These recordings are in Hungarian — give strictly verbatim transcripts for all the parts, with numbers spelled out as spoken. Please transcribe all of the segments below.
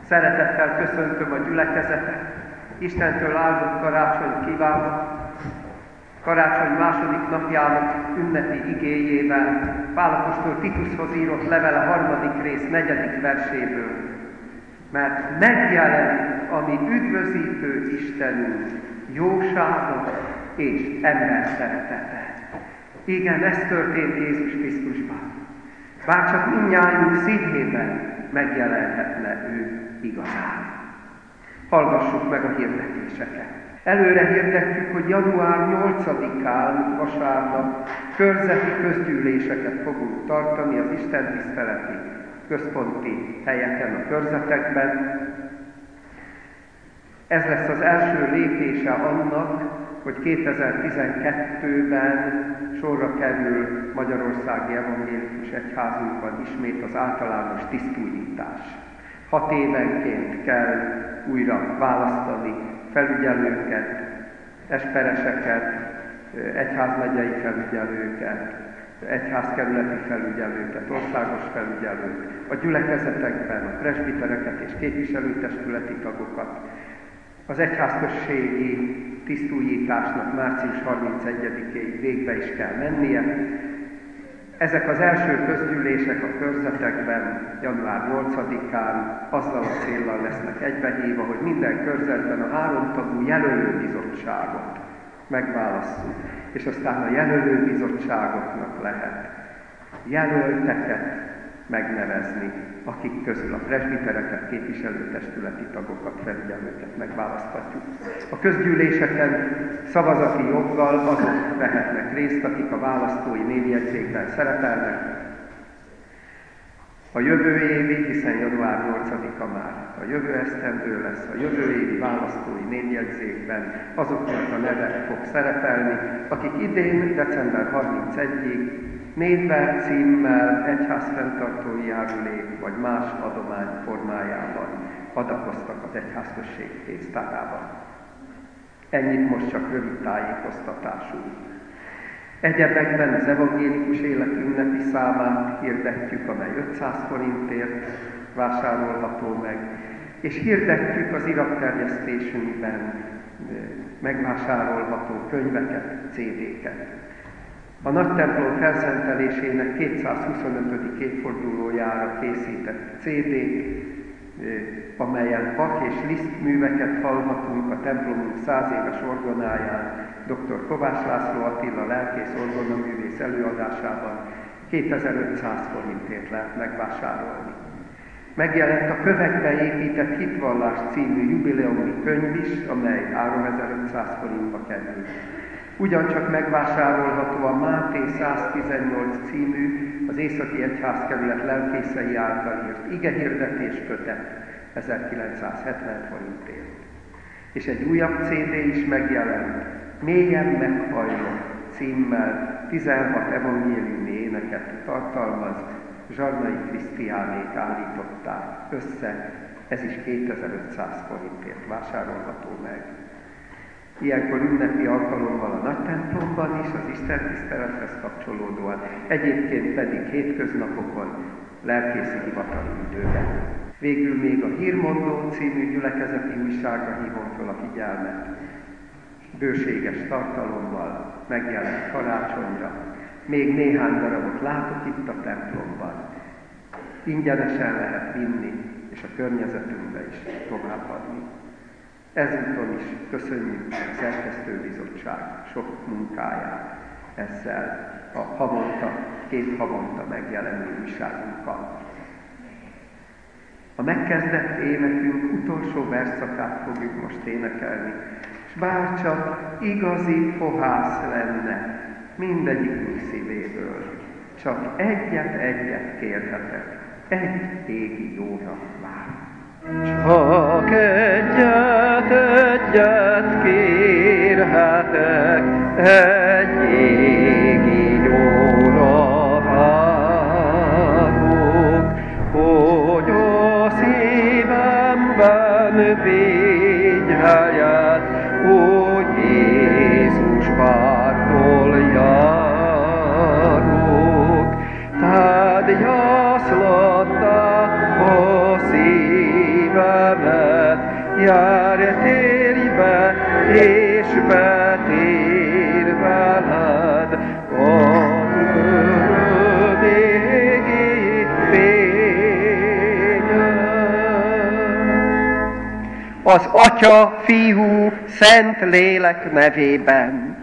Szeretettel köszöntöm a gyülekezetet, Istentől áldott karácsonyt kívánok. Karácsony második napjának ünnepi igéjével, Pál apostol Titushoz írott levele harmadik rész negyedik verséből. Mert megjelenik a mi üdvözítő Istenünk jósága és ember szeretete. Igen, ez történt Jézus Krisztusban. Bárcsak mindnyájunk szívében megjelenhetne ő igazán. Hallgassuk meg a hirdetéseket. Előre hirdetjük, hogy január nyolcadikán vasárnap körzeti közgyűléseket fogunk tartani az istentiszteleti központi helyeken, a körzetekben. Ez lesz az első lépése annak, hogy kétezer-tizenkettőben sorra kerül Magyarországi Evangélikus Egyházunkban ismét az általános tisztújítás. Hat évenként kell újra választani felügyelőket, espereseket, egyházmegyei felügyelőket, egyházkerületi felügyelőket, országos felügyelőt, a gyülekezetekben a presbitereket és képviselőtestületi tagokat. Az egyházközségi tisztújításnak március harmincegyedikéig végbe is kell mennie. Ezek az első közgyűlések a körzetekben január nyolcadikán azzal a céllal lesznek egybehívva, hogy minden körzetben a háromtagú jelölőbizottságot megválasszuk, és aztán a jelölőbizottságoknak lehet jelölteket megnevezni, akik közül a presbitereket, képviselőtestületi tagokat, felügyelőket megválaszthatjuk. A közgyűléseken szavazati joggal azok vehetnek részt, akik a választói névjegyzékben szerepelnek. A jövő évi, hiszen január nyolcadika már a jövő esztendő lesz, a jövő évi választói névjegyzékben azoknak a neve fog szerepelni, akik idén december harmincegyedikéig névvel, címmel, egyházfenntartói járulék vagy más adomány formájában adakoztak az egyházközség pénztárában. Ennyit most csak rövid tájékoztatású. Egyebekben az evangélikus élet ünnepi számát hirdetjük, amely ötszáz forintért vásárolható meg, és hirdetjük az iratterjesztésünkben megvásárolható könyveket, cé dé-ket. A nagy templom felszentelésének kétszázhuszonötödik évfordulójára készített cé dé-t, amelyen Bach és Liszt műveket hallhatunk a templomunk száz éves orgonáján, dr. Kovács László Attila lelkész orgonaművész előadásában kétezer-ötszáz forintért lehet megvásárolni. Megjelent a Kövekbe épített hitvallás című jubileumi könyv is, amely háromezer-ötszáz forintba kerül. Ugyancsak megvásárolható a Máté száztizennyolc című, az Északi Egyházkerület lelkészei által írt igehirdetés kötet ezerkilencszázhetven forintért. És egy újabb cé dé is megjelent, Mélyen meghajlott címmel tizenhat evangéliumi éneket tartalmaz, Zsarnai Krisztiánék állították össze, ez is kétezer-ötszáz forintért vásárolható meg. Ilyenkor ünnepi alkalommal a nagy templomban is, az istentisztelethez kapcsolódóan, egyébként pedig hétköznapokon, lelkészi hivatali időben. Végül még a Hírmondó című gyülekezeti újságra hívom fel a figyelmet. Bőséges tartalommal megjelent karácsonyra. Még néhány darabot látok itt a templomban. Ingyenesen lehet vinni, és a környezetünkbe is továbbadni. Ezúton is köszönjük a szerkesztőbizottság sok munkáját ezzel a havonta, két havonta megjelenő újságunkkal. A megkezdett énekünk utolsó verszakát fogjuk most énekelni, és bárcsak igazi fohász lenne mindegyikünk szívéből, csak egyet-egyet kérhetek, egy égi jóra vár. Csak egyet, egyet kérhetek, egy égi jóra várok, hogy a szívemben végy helyet, hogy Jézus pártól járok. Tád jászlattá a szívem, járj, térj be, és betér veled az örömégi fényen. Az Atya, Fiú, Szent Lélek nevében.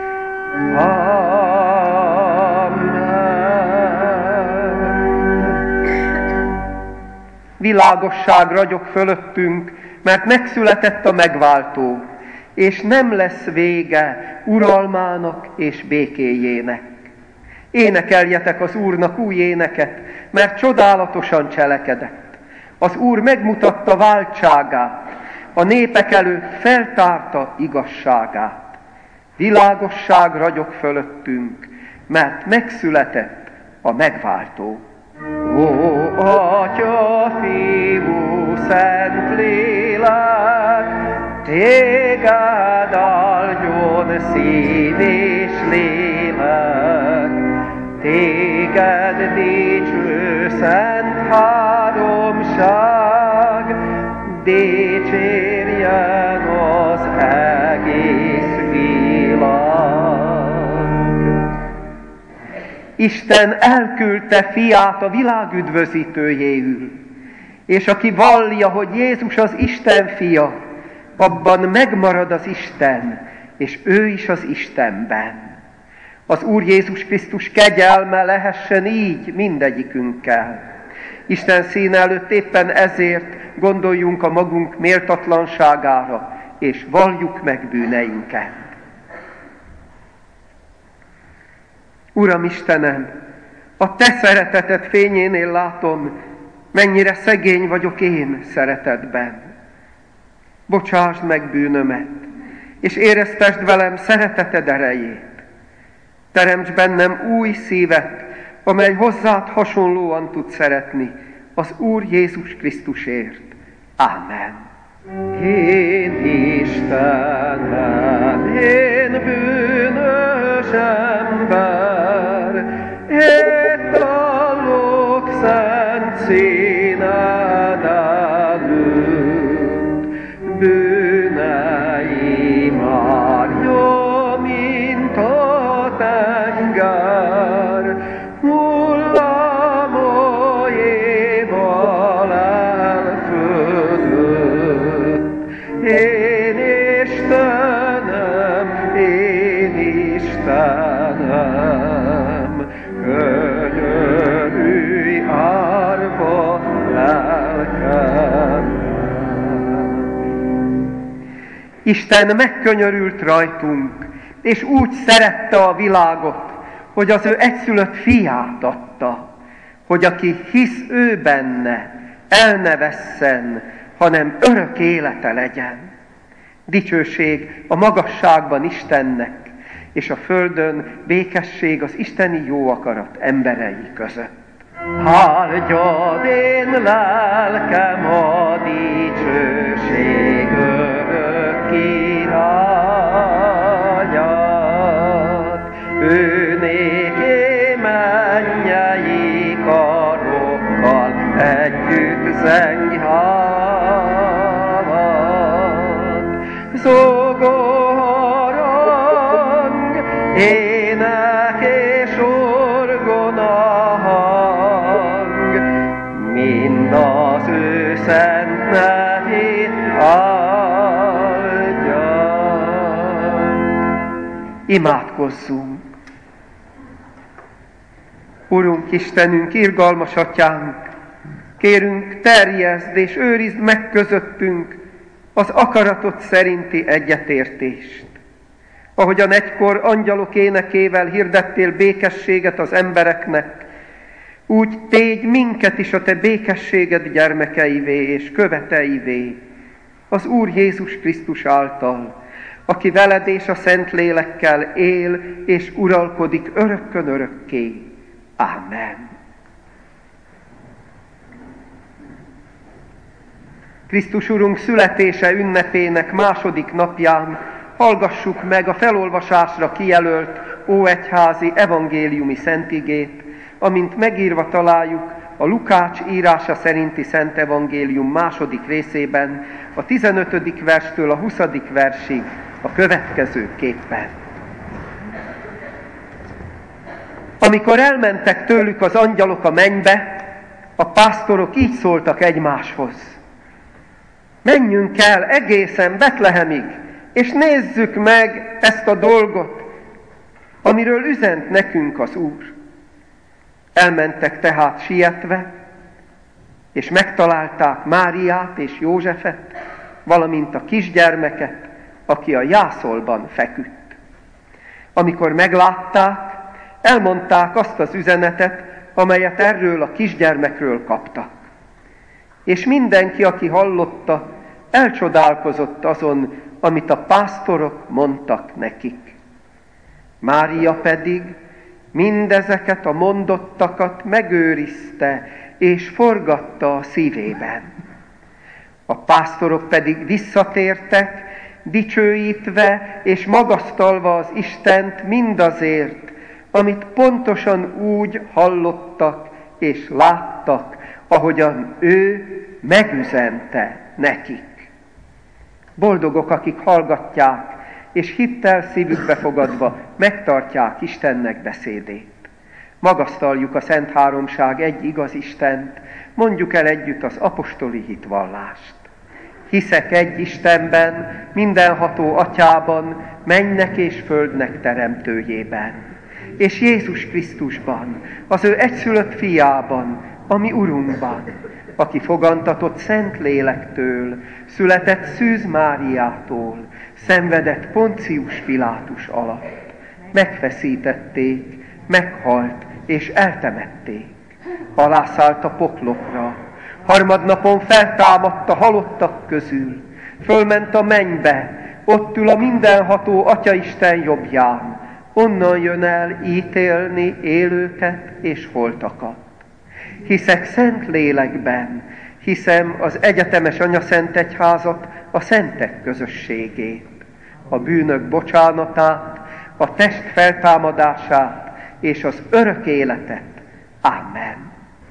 Világosság ragyog fölöttünk, mert megszületett a megváltó, és nem lesz vége uralmának és békéjének. Énekeljetek az Úrnak új éneket, mert csodálatosan cselekedett. Az Úr megmutatta váltságát, a népek előtt feltárta igazságát. Világosság ragyog fölöttünk, mert megszületett a megváltó. Ó, Atya, Fiú, Szent Lélek, téged áldjon szív és lélek, téged dicső szent háromság, dicsérjen az egész világ. Isten elküldte fiát a világ üdvözítőjéül, és aki vallja, hogy Jézus az Isten fia, abban megmarad az Isten, és ő is az Istenben. Az Úr Jézus Krisztus kegyelme lehessen így mindegyikünkkel. Isten színe előtt éppen ezért gondoljunk a magunk méltatlanságára, és valljuk meg bűneinket. Uram Istenem, a Te szereteted fényénél látom, mennyire szegény vagyok én szeretetben. Bocsásd meg bűnömet, és éreztesd velem szereteted erejét. Teremts bennem új szívet, amely hozzád hasonlóan tud szeretni, az Úr Jézus Krisztusért. Ámen. Én Istenem, én bűnös ember, én tallok szent színed előtt, bűneim árja, mint a tenger, hullámaival elfödött. Én Istenem, én Istenem, könyörülj árva lelkem. Isten megkönyörült rajtunk, és úgy szerette a világot, hogy az ő egyszülött fiát adta, hogy aki hisz ő benne, el ne vesszen, hanem örök élete legyen. Dicsőség a magasságban Istennek, és a földön békesség az isteni jó akarat emberei között. Áldjad én lelkem a dicsőség örök irányát, ő néké mennyei karokkal együtt zengj hálát. Zongorang, ének és orgonahang, mind az ő szent nevét áldja. Imádkozzunk! Urunk Istenünk, irgalmas Atyánk, kérünk, terjeszd és őrizd meg közöttünk az akaratod szerinti egyetértést. Ahogyan egykor angyalok énekével hirdettél békességet az embereknek, úgy tégy minket is a te békességed gyermekeivé és követeivé, az Úr Jézus Krisztus által, aki veled és a Szentlélekkel él és uralkodik örökkön örökké. Ámen. Krisztus Urunk születése ünnepének második napján hallgassuk meg a felolvasásra kijelölt óegyházi evangéliumi szentigét, amint megírva találjuk a Lukács írása szerinti Szent Evangélium második részében, a tizenötödik verstől a huszadik versig a következőképpen. Amikor elmentek tőlük az angyalok a mennybe, a pásztorok így szóltak egymáshoz: menjünk el egészen Betlehemig, és nézzük meg ezt a dolgot, amiről üzent nekünk az Úr. Elmentek tehát sietve, és megtalálták Máriát és Józsefet, valamint a kisgyermeket, aki a jászolban feküdt. Amikor meglátták, elmondták azt az üzenetet, amelyet erről a kisgyermekről kaptak. És mindenki, aki hallotta, elcsodálkozott azon, amit a pásztorok mondtak nekik. Mária pedig mindezeket a mondottakat megőrizte, és forgatta a szívében. A pásztorok pedig visszatértek, dicsőítve és magasztalva az Istent mindazért, amit pontosan úgy hallottak és láttak, ahogyan ő megüzente nekik. Boldogok, akik hallgatják, és hittel szívükbe fogadva megtartják Istennek beszédét. Magasztaljuk a Szent Háromság egy igaz Istent, mondjuk el együtt az apostoli hitvallást. Hiszek egy Istenben, mindenható Atyában, mennek és földnek teremtőjében, és Jézus Krisztusban, az ő egyszülött fiában, a mi Urunkban, aki fogantatott Szent Lélektől, született Szűz Máriától, szenvedett Poncius Pilátus alatt. Megfeszítették, meghalt és eltemették. Alászállt a poklokra, harmadnapon feltámadt a halottak közül, fölment a mennybe, ott ül a mindenható Atyaisten jobbján, onnan jön el ítélni élőket és holtakat. Hiszek Szent Lélekben, hiszem az egyetemes Anyaszent Egyházat, a szentek közösségét, a bűnök bocsánatát, a test feltámadását és az örök életet. Amen.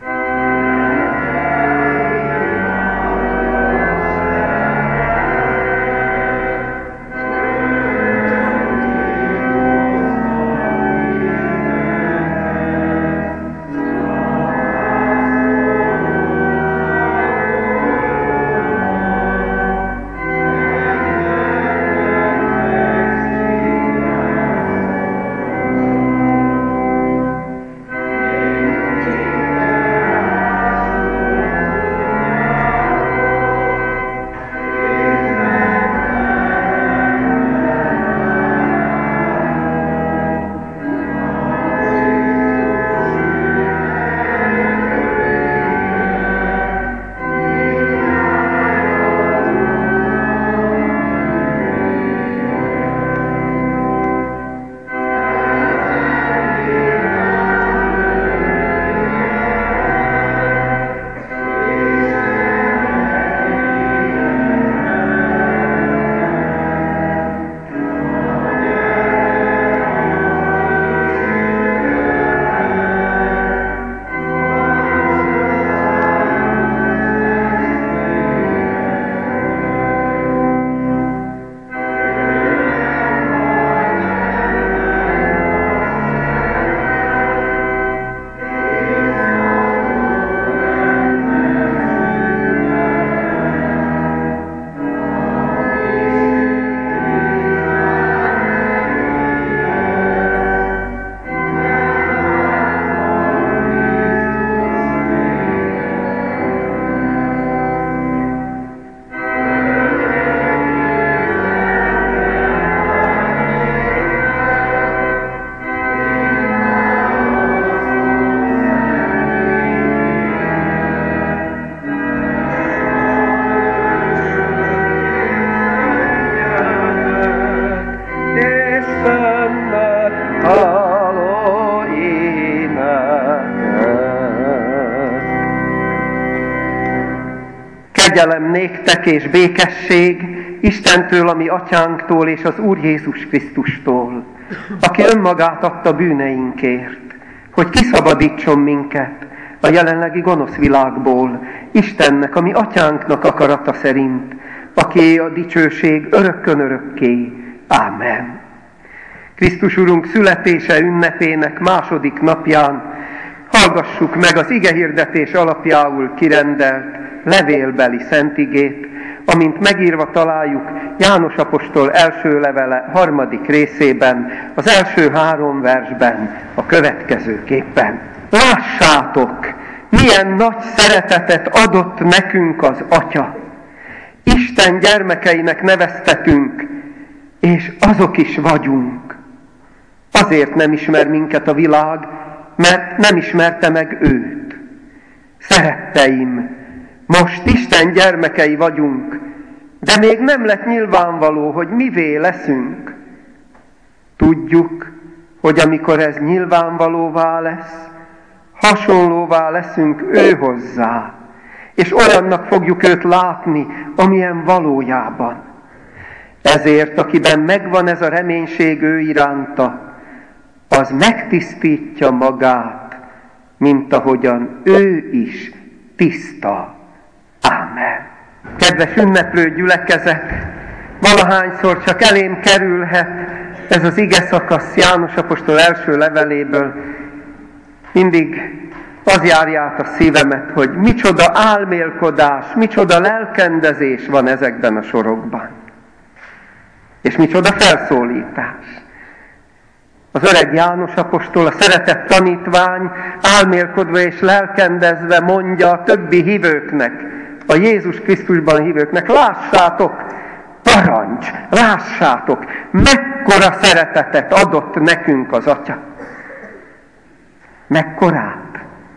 Kegyelem néktek és békesség Istentől, a mi Atyánktól és az Úr Jézus Krisztustól, aki önmagát adta bűneinkért, hogy kiszabadítson minket a jelenlegi gonosz világból, Istennek, ami atyánknak akarata szerint, aké a dicsőség örökkön örökké. Ámen. Krisztus Urunk születése ünnepének második napján hallgassuk meg az igehirdetés alapjául kirendelt levélbeli szentigét, amint megírva találjuk János apostol első levele harmadik részében, az első három versben a következőképpen. Lássátok, milyen nagy szeretetet adott nekünk az Atya. Isten gyermekeinek neveztetünk, és azok is vagyunk. Azért nem ismer minket a világ, mert nem ismerte meg őt. Szeretteim, most Isten gyermekei vagyunk, de még nem lett nyilvánvaló, hogy mivé leszünk. Tudjuk, hogy amikor ez nyilvánvalóvá lesz, hasonlóvá leszünk ő hozzá, és olyannak fogjuk őt látni, amilyen valójában. Ezért, akiben megvan ez a reménység ő iránta, az megtisztítja magát, mint ahogyan ő is tiszta. Ámen. Kedves ünneplő gyülekezet, valahányszor csak elém kerülhet ez az ige szakasz János apostol első leveléből, mindig az járja át a szívemet, hogy micsoda álmélkodás, micsoda lelkendezés van ezekben a sorokban. És micsoda felszólítás. Az öreg János apostol, a szeretett tanítvány álmélkodva és lelkendezve mondja a többi hívőknek, a Jézus Krisztusban hívőknek, lássátok, parancs, lássátok, mekkora szeretetet adott nekünk az Atya. Mekkorát?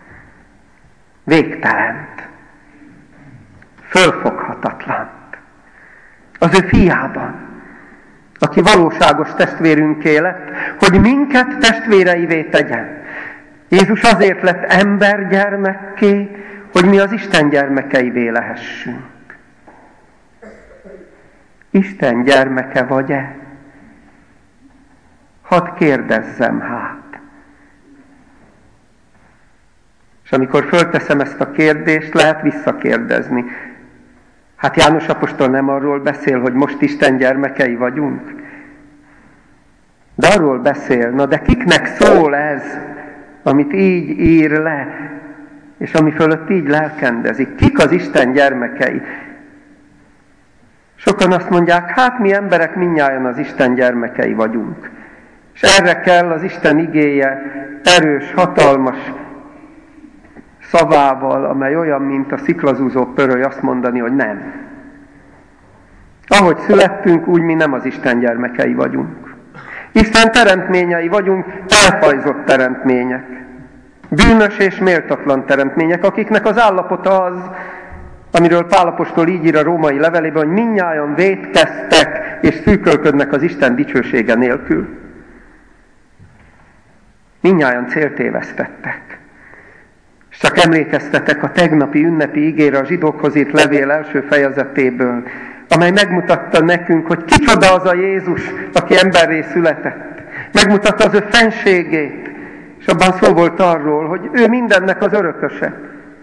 Végtelent. Fölfoghatatlant. Az ő fiában, aki valóságos testvérünké lett, hogy minket testvéreivé tegyen. Jézus azért lett embergyermekké, hogy mi az Isten gyermekeivé lehessünk. Isten gyermeke vagy-e? Hadd kérdezzem hát. És amikor fölteszem ezt a kérdést, lehet visszakérdezni. Hát János apostol nem arról beszél, hogy most Isten gyermekei vagyunk? De arról beszél, na de kiknek szól ez, amit így ír le, és ami fölött így lelkendezik? Kik az Isten gyermekei? Sokan azt mondják, hát mi emberek mindnyájan az Isten gyermekei vagyunk. És erre kell az Isten igéje erős, hatalmas szavával, amely olyan, mint a sziklazúzó pöröly, azt mondani, hogy nem. Ahogy születtünk, úgy mi nem az Isten gyermekei vagyunk. Isten teremtményei vagyunk, elfajzott teremtmények. Bűnös és méltatlan teremtmények, akiknek az állapota az, amiről Pál apostol így ír a római levelében, hogy mindnyájan vétkeztek és szűkölködnek az Isten dicsősége nélkül. Mindnyájan céltévesztettek. És csak emlékeztetek a tegnapi ünnepi igére a zsidókhoz írt levél első fejezetéből, amely megmutatta nekünk, hogy kicsoda az a Jézus, aki emberré született. Megmutatta az ő fenségét, és abban szó volt arról, hogy ő mindennek az örököse.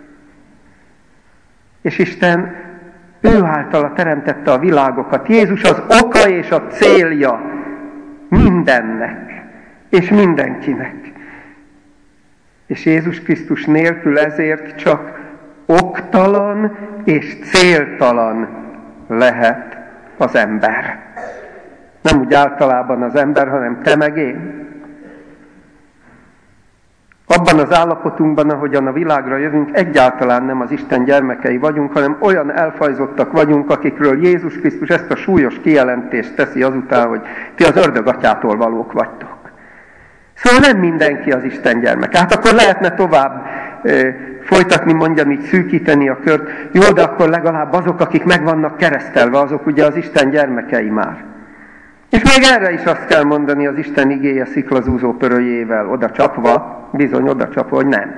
És Isten ő általa teremtette a világokat. Jézus az oka és a célja mindennek, és mindenkinek. És Jézus Krisztus nélkül ezért csak oktalan és céltalan lehet az ember. Nem úgy általában az ember, hanem te meg én. Abban az állapotunkban, ahogyan a világra jövünk, egyáltalán nem az Isten gyermekei vagyunk, hanem olyan elfajzottak vagyunk, akikről Jézus Krisztus ezt a súlyos kijelentést teszi azután, hogy ti az ördög atyától valók vagytok. Szóval nem mindenki az Isten gyermek. Hát akkor lehetne tovább e, folytatni, mondjam így, szűkíteni a kört. Jó, de akkor legalább azok, akik meg vannak keresztelve, azok ugye az Isten gyermekei már. És még erre is azt kell mondani az Isten igéje sziklazúzó pörölyével, oda csapva, bizony oda csapva, hogy nem.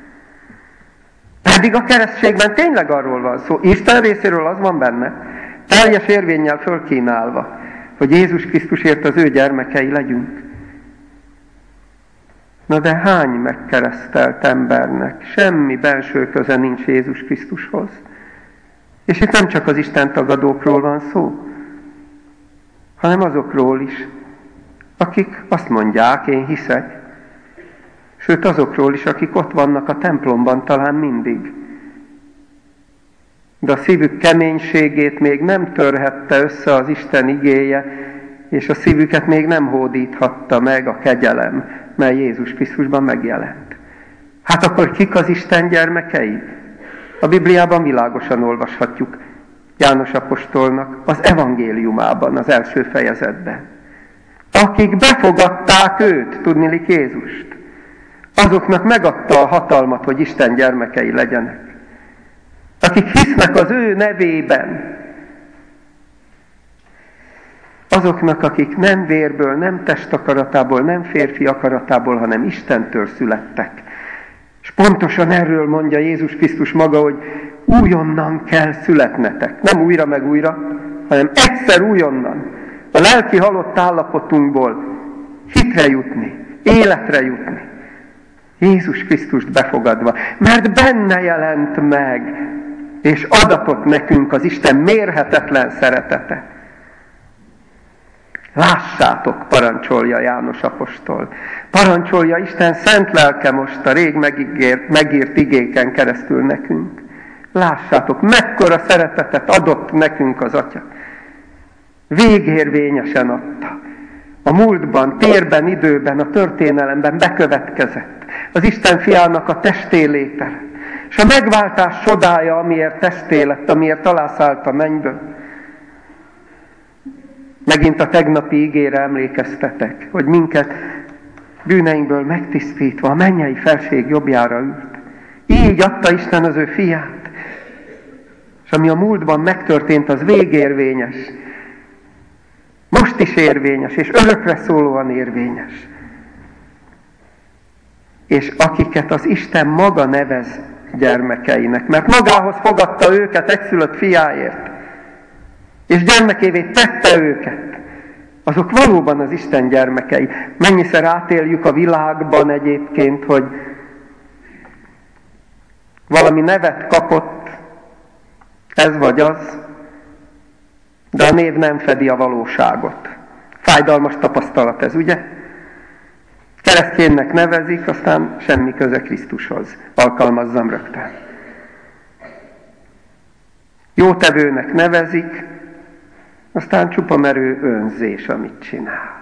Pedig a keresztségben tényleg arról van szó. Isten részéről az van benne, teljes érvénnyel fölkínálva, hogy Jézus Krisztusért az ő gyermekei legyünk. Na de hány megkeresztelt embernek semmi belső köze nincs Jézus Krisztushoz? És itt nem csak az Isten tagadókról van szó, hanem azokról is, akik azt mondják, én hiszek, sőt azokról is, akik ott vannak a templomban talán mindig. De a szívük keménységét még nem törhette össze az Isten igéje, és a szívüket még nem hódíthatta meg a kegyelem, mely Jézus Krisztusban megjelent. Hát akkor kik az Isten gyermekei? A Bibliában világosan olvashatjuk János apostolnak az evangéliumában, az első fejezetben. Akik befogadták őt, tudnilik Jézust, azoknak megadta a hatalmat, hogy Isten gyermekei legyenek. Akik hisznek az ő nevében, azoknak, akik nem vérből, nem testakaratából, nem férfi akaratából, hanem Istentől születtek. És pontosan erről mondja Jézus Krisztus maga, hogy újonnan kell születnetek. Nem újra meg újra, hanem egyszer újonnan. A lelki halott állapotunkból hitre jutni, életre jutni. Jézus Krisztust befogadva, mert benne jelent meg, és adatott nekünk az Isten mérhetetlen szeretete. Lássátok, parancsolja János apostol. Parancsolja Isten szent lelke most a rég megígért, megírt igéken keresztül nekünk. Lássátok, mekkora szeretetet adott nekünk az Atya. Végérvényesen adta. A múltban, térben, időben, a történelemben bekövetkezett. Az Isten fiának a testé létele. És a megváltás csodája, amiért testé lett, amiért alászállt a mennyből. Megint a tegnapi igére emlékeztetek, hogy minket bűneinkből megtisztítva a mennyei felség jobbjára ült. Így adta Isten az ő fiát. És ami a múltban megtörtént, az végérvényes. Most is érvényes, és örökre szólóan érvényes. És akiket az Isten maga nevez gyermekeinek, mert magához fogadta őket egyszülött fiáért, és gyermekévé tette őket, azok valóban az Isten gyermekei. Mennyiszer átéljük a világban egyébként, hogy valami nevet kapott, ez vagy az, de a név nem fedi a valóságot. Fájdalmas tapasztalat ez, ugye? Kereszténynek nevezik, aztán semmi köze Krisztushoz. Alkalmazzam rögtön. Jótevőnek nevezik, aztán csupa merő önzés, amit csinál.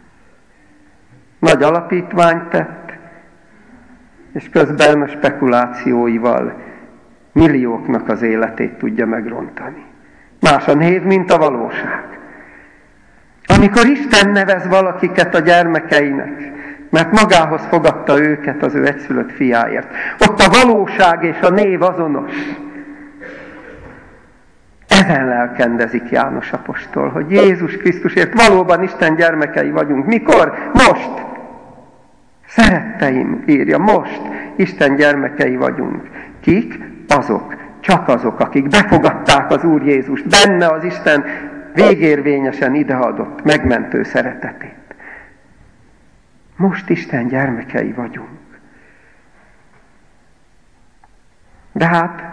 Nagy alapítványt tett, és közben a spekulációival millióknak az életét tudja megrontani. Más a név, mint a valóság. Amikor Isten nevez valakiket a gyermekeinek, mert magához fogadta őket az ő egyszülött fiáért, ott a valóság és a név azonos. Ezen lelkendezik János apostol, hogy Jézus Krisztusért valóban Isten gyermekei vagyunk. Mikor? Most! Szeretteim, írja, most Isten gyermekei vagyunk. Kik? Azok, csak azok, akik befogadták az Úr Jézust, benne az Isten végérvényesen ideadott, megmentő szeretetét. Most Isten gyermekei vagyunk. De hát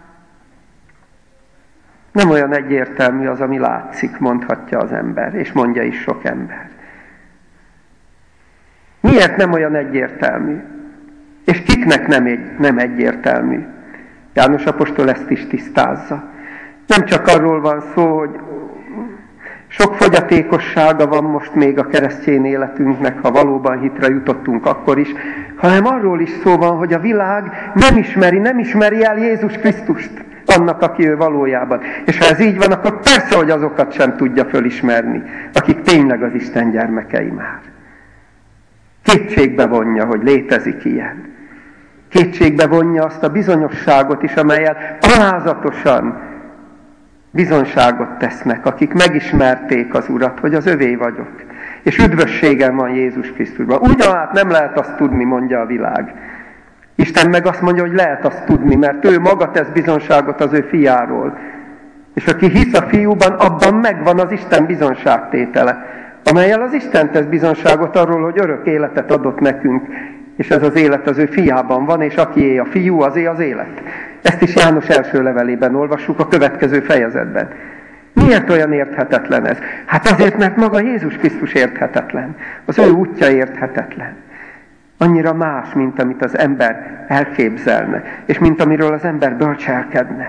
nem olyan egyértelmű az, ami látszik, mondhatja az ember, és mondja is sok ember. Miért nem olyan egyértelmű? És kiknek nem, egy, nem egyértelmű? János apostol ezt is tisztázza. Nem csak arról van szó, hogy sok fogyatékossága van most még a keresztény életünknek, ha valóban hitre jutottunk akkor is, hanem arról is szó van, hogy a világ nem ismeri, nem ismeri el Jézus Krisztust, annak, aki ő valójában. És ha ez így van, akkor persze, hogy azokat sem tudja fölismerni, akik tényleg az Isten gyermekei már. Kétségbe vonja, hogy létezik ilyen. Kétségbe vonja azt a bizonyosságot is, amellyel alázatosan bizonyságot tesznek, akik megismerték az Urat, hogy az övé vagyok. És üdvösségem van Jézus Krisztusban. Ugyanát nem lehet azt tudni, mondja a világ. Isten meg azt mondja, hogy lehet azt tudni, mert ő maga tesz bizonyságot az ő fiáról. És aki hisz a fiúban, abban megvan az Isten bizonyságtétele, amellyel az Isten tesz bizonyságot arról, hogy örök életet adott nekünk, És ez az élet az ő fiában van, és akié a fiú, azé az élet. Ezt is János első levelében olvassuk a következő fejezetben. Miért olyan érthetetlen ez? Hát azért, mert maga Jézus Krisztus érthetetlen. Az ő útja érthetetlen. Annyira más, mint amit az ember elképzelne, és mint amiről az ember bölcselkedne.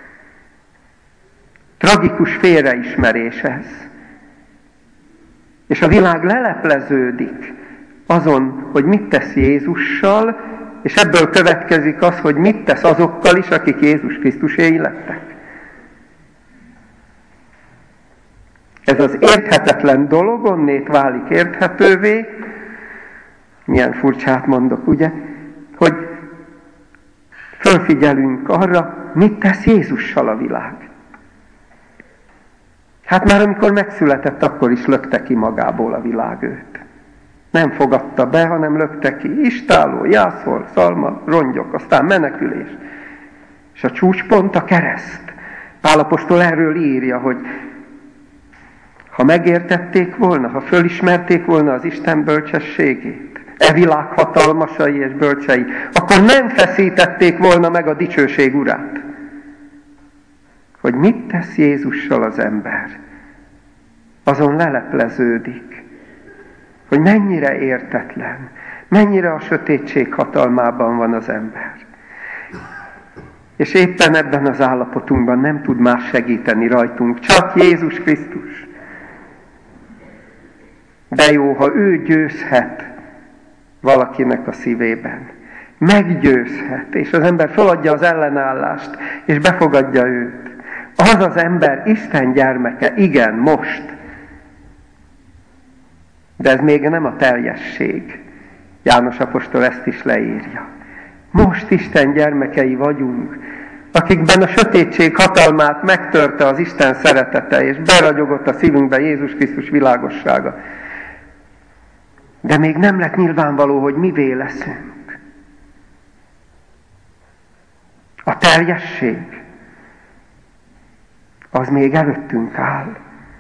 Tragikus félreismerés ez. És a világ lelepleződik azon, hogy mit tesz Jézussal, és ebből következik az, hogy mit tesz azokkal is, akik Jézus Krisztuséi lettek. Ez az érthetetlen dolog onnét válik érthetővé, milyen furcsát mondok, ugye, hogy fölfigyelünk arra, mit tesz Jézussal a világ. Hát már amikor megszületett, akkor is lökte ki magából a világ őt. Nem fogadta be, hanem lökte ki. Istáló, jászol, szalma, rongyok, aztán menekülés. És a csúcspont a kereszt. Pál apostol erről írja, hogy ha megértették volna, ha fölismerték volna az Isten bölcsességét, e világ hatalmasai és bölcsei, akkor nem feszítették volna meg a dicsőség urát. Hogy mit tesz Jézussal az ember? Azon lelepleződik, hogy mennyire értetlen, mennyire a sötétség hatalmában van az ember. És éppen ebben az állapotunkban nem tud más segíteni rajtunk, csak Jézus Krisztus. De jó, ha ő győzhet valakinek a szívében. Meggyőzhet, és az ember feladja az ellenállást, és befogadja őt. Az az ember Isten gyermeke, igen, most. De ez még nem a teljesség. János apostol ezt is leírja. Most Isten gyermekei vagyunk, akikben a sötétség hatalmát megtörte az Isten szeretete, és beragyogott a szívünkbe Jézus Krisztus világossága. De még nem lett nyilvánvaló, hogy mivé leszünk. A teljesség az még előttünk áll.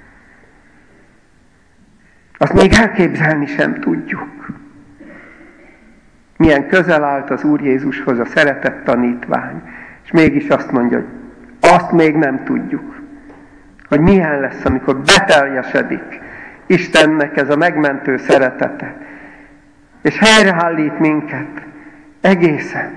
Azt még elképzelni sem tudjuk. Milyen közel állt az Úr Jézushoz a szeretett tanítvány, és mégis azt mondja, hogy azt még nem tudjuk, hogy milyen lesz, amikor beteljesedik Istennek ez a megmentő szeretete, és helyreállít minket egészen.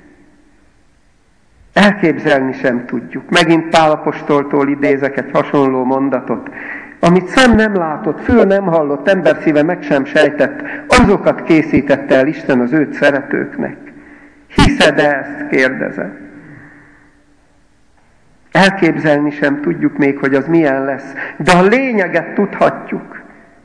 Elképzelni sem tudjuk. Megint Pál apostoltól idézek egy hasonló mondatot, amit szem nem látott, fül nem hallott, ember szíve meg sem sejtett, azokat készítette el Isten az őt szeretőknek. Hiszed-e ezt? Kérdezem. Elképzelni sem tudjuk még, hogy az milyen lesz, de a lényeget tudhatjuk.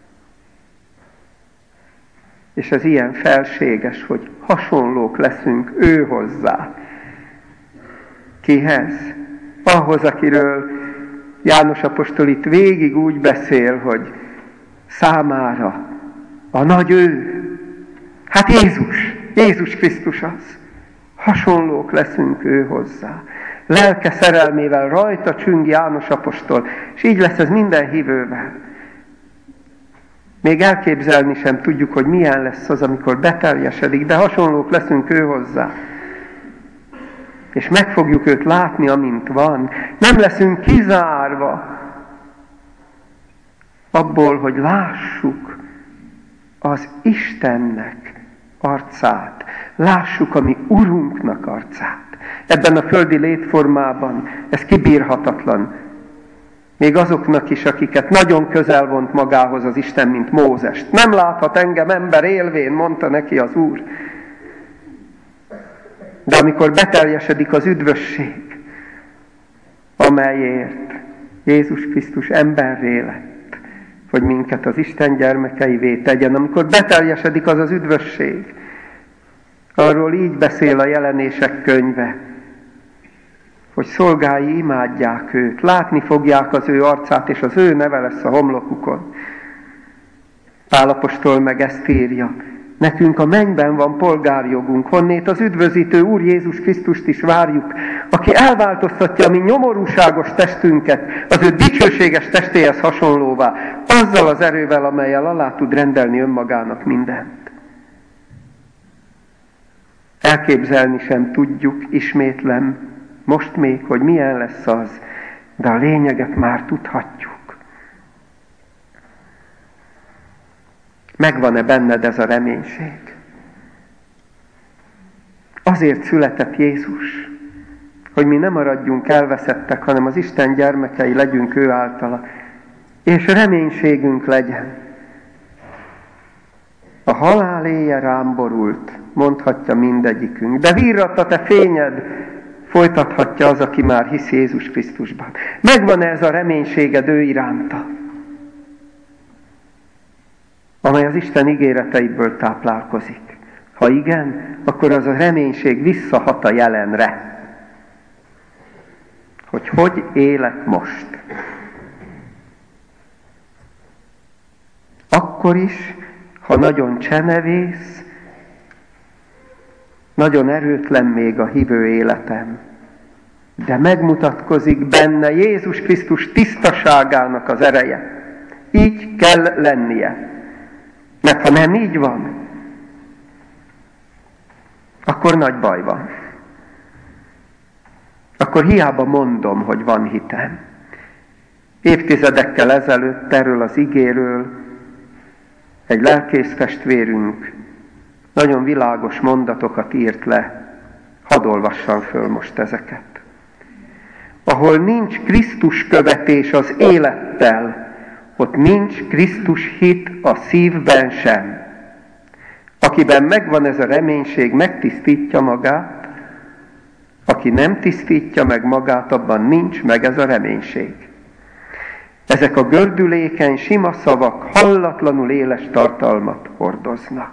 És ez ilyen felséges, hogy hasonlók leszünk ő hozzá. Kihez? Ahhoz, akiről János apostol itt végig úgy beszél, hogy számára a nagy ő. Hát Jézus, Jézus Krisztus az. Hasonlók leszünk ő hozzá. Lelke szerelmével rajta csüng János apostol, és így lesz ez minden hívővel. Még elképzelni sem tudjuk, hogy milyen lesz az, amikor beteljesedik, de hasonlók leszünk ő hozzá. És meg fogjuk őt látni, amint van. Nem leszünk kizárva abból, hogy lássuk az Istennek arcát. Lássuk a mi Urunknak arcát. Ebben a földi létformában ez kibírhatatlan. Még azoknak is, akiket nagyon közel vont magához az Isten, mint Mózest. Nem láthat engem ember élvén, mondta neki az Úr. De amikor beteljesedik az üdvösség, amelyért Jézus Krisztus emberré lett, hogy minket az Isten gyermekeivé tegyen, amikor beteljesedik az az üdvösség, arról így beszél a Jelenések könyve, hogy szolgái imádják őt, látni fogják az ő arcát, és az ő neve lesz a homlokukon. Pál apostol meg ezt írja, nekünk a mennyben van polgárjogunk, honnét az üdvözítő Úr Jézus Krisztust is várjuk, aki elváltoztatja a mi nyomorúságos testünket az ő dicsőséges testéhez hasonlóvá, azzal az erővel, amellyel alá tud rendelni önmagának mindent. Elképzelni sem tudjuk, ismétlem, most még, hogy milyen lesz az, de a lényeget már tudhatjuk. Megvan-e benned ez a reménység? Azért született Jézus, hogy mi nem maradjunk elveszettek, hanem az Isten gyermekei legyünk ő általa, és reménységünk legyen. A halál éje rám borult, mondhatja mindegyikünk, de virrat a te fényed, folytathatja az, aki már hisz Jézus Krisztusban. Megvan-e ez a reménységed ő iránta, amely az Isten ígéreteiből táplálkozik? Ha igen, akkor az a reménység visszahat a jelenre. Hogy hogy élek most. Akkor is, ha nagyon csenevész, nagyon erőtlen még a hívő életem, de megmutatkozik benne Jézus Krisztus tisztaságának az ereje. Így kell lennie. Mert ha nem így van, akkor nagy baj van. Akkor hiába mondom, hogy van hitem. Évtizedekkel ezelőtt erről az igéről egy lelkész testvérünk nagyon világos mondatokat írt le. Hadd olvassam föl most ezeket. Ahol nincs Krisztus követés az élettel, ott nincs Krisztus hit a szívben sem. Akiben megvan ez a reménység, megtisztítja magát, aki nem tisztítja meg magát, abban nincs meg ez a reménység. Ezek a gördülékeny, sima szavak hallatlanul éles tartalmat hordoznak.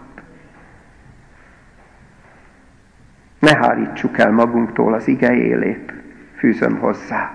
Ne hárítsuk el magunktól az ige élét, fűzöm hozzá.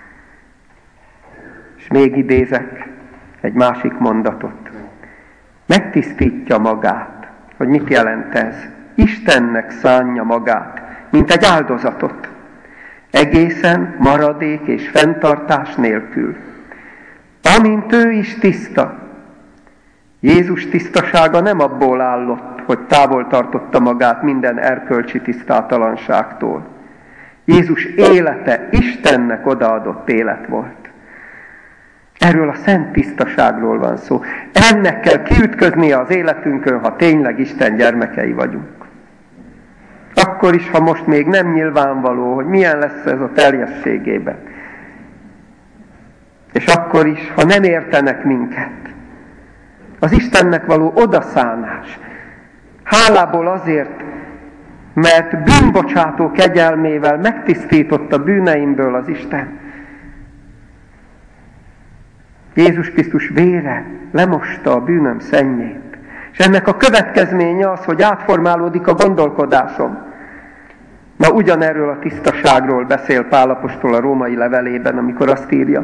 És még idézek egy másik mondatot. Megtisztítja magát. Hogy mit jelent ez? Istennek szánja magát, mint egy áldozatot. Egészen maradék és fenntartás nélkül. Amint ő is tiszta. Jézus tisztasága nem abból állott, hogy távol tartotta magát minden erkölcsi tisztátalanságtól. Jézus élete Istennek odaadott élet volt. Erről a szent tisztaságról van szó. Ennek kell kiütköznie az életünkön, ha tényleg Isten gyermekei vagyunk. Akkor is, ha most még nem nyilvánvaló, hogy milyen lesz ez a teljességében. És akkor is, ha nem értenek minket. Az Istennek való odaszánás. Hálából azért, mert bűnbocsátó kegyelmével megtisztította bűneimből az Isten. Jézus Krisztus vére lemosta a bűnöm szennyét. És ennek a következménye az, hogy átformálódik a gondolkodásom. Na ugyanerről a tisztaságról beszél Pál apostol a római levelében, amikor azt írja.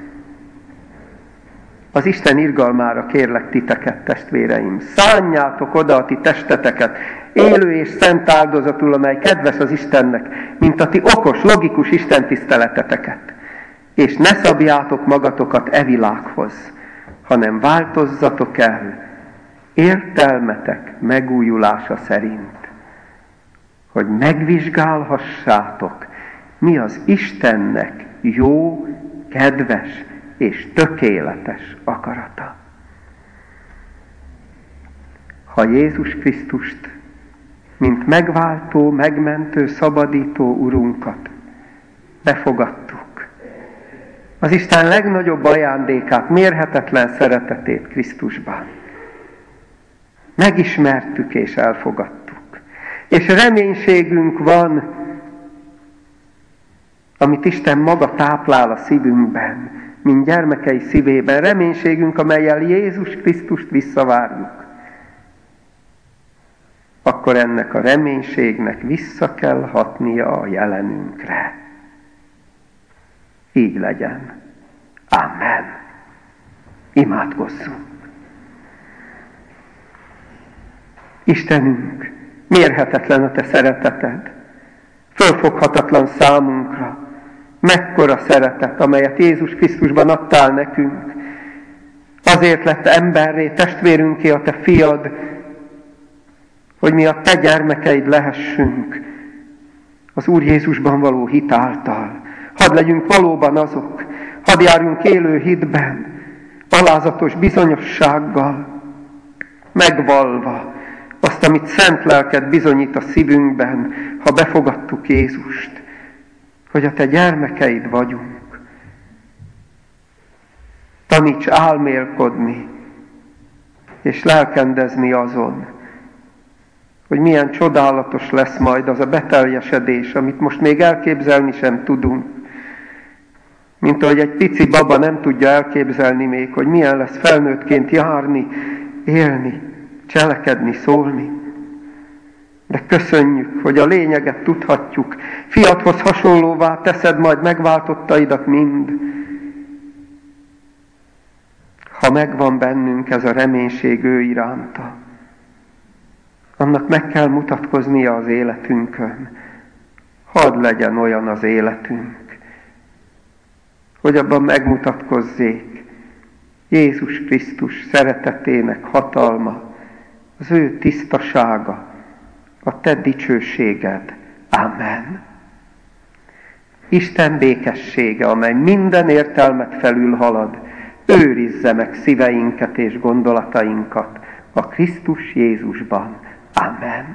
Az Isten irgalmára kérlek titeket, testvéreim, szánjátok oda a ti testeteket, élő és szent áldozatul, amely kedves az Istennek, mint a ti okos, logikus Isten tiszteleteteket. És ne szabjátok magatokat e világhoz, hanem változzatok el értelmetek megújulása szerint, hogy megvizsgálhassátok, mi az Istennek jó, kedves és tökéletes akarata. Ha Jézus Krisztust, mint megváltó, megmentő, szabadító Urunkat befogadtuk, az Isten legnagyobb ajándékát, mérhetetlen szeretetét Krisztusban. Megismertük és elfogadtuk. És reménységünk van, amit Isten maga táplál a szívünkben, mint gyermekei szívében. Reménységünk, amellyel Jézus Krisztust visszavárjuk. Akkor ennek a reménységnek vissza kell hatnia a jelenünkre. Így legyen. Amen. Imádkozzunk. Istenünk, mérhetetlen a te szereteted, fölfoghatatlan számunkra, mekkora szeretet, amelyet Jézus Krisztusban adtál nekünk. Azért lett emberré, testvérünké a te fiad, hogy mi a te gyermekeid lehessünk az Úr Jézusban való hit által. Hadd legyünk valóban azok, hadd járjunk élő hitben, alázatos bizonyossággal, megvalva azt, amit szent lelked bizonyít a szívünkben, ha befogadtuk Jézust, hogy a te gyermekeid vagyunk. Taníts álmélkodni, és lelkendezni azon, hogy milyen csodálatos lesz majd az a beteljesedés, amit most még elképzelni sem tudunk. Mint ahogy egy pici baba nem tudja elképzelni még, hogy milyen lesz felnőttként járni, élni, cselekedni, szólni. De köszönjük, hogy a lényeget tudhatjuk. Fiadhoz hasonlóvá teszed majd megváltottaidat mind. Ha megvan bennünk ez a reménység ő iránta, annak meg kell mutatkoznia az életünkön. Hadd legyen olyan az életünk, hogy abban megmutatkozzék Jézus Krisztus szeretetének hatalma, az ő tisztasága, a te dicsőséged. Amen. Isten békessége, amely minden értelmet felülhalad, őrizze meg szíveinket és gondolatainkat a Krisztus Jézusban. Amen.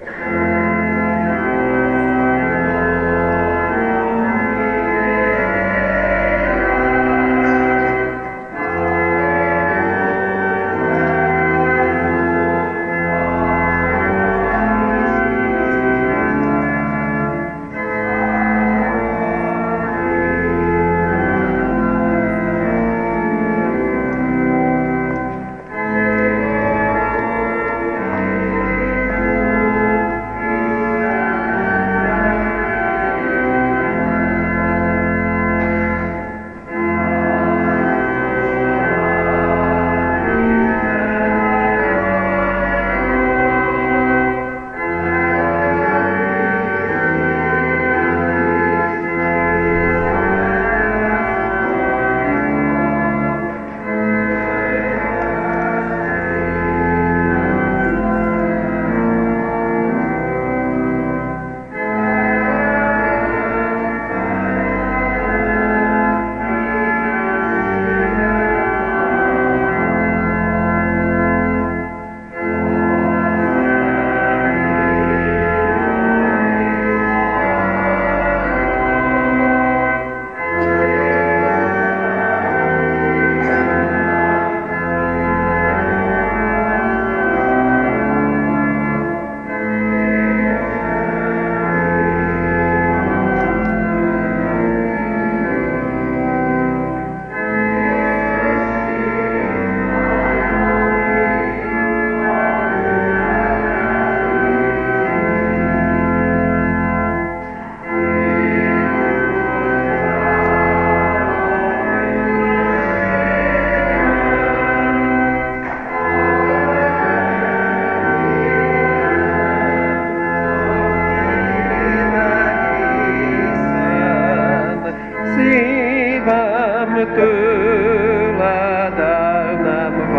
tőled el nem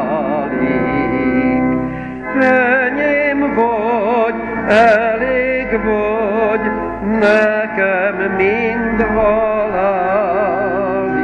válik. Enyém vagy, elég vagy, nekem mind halálig.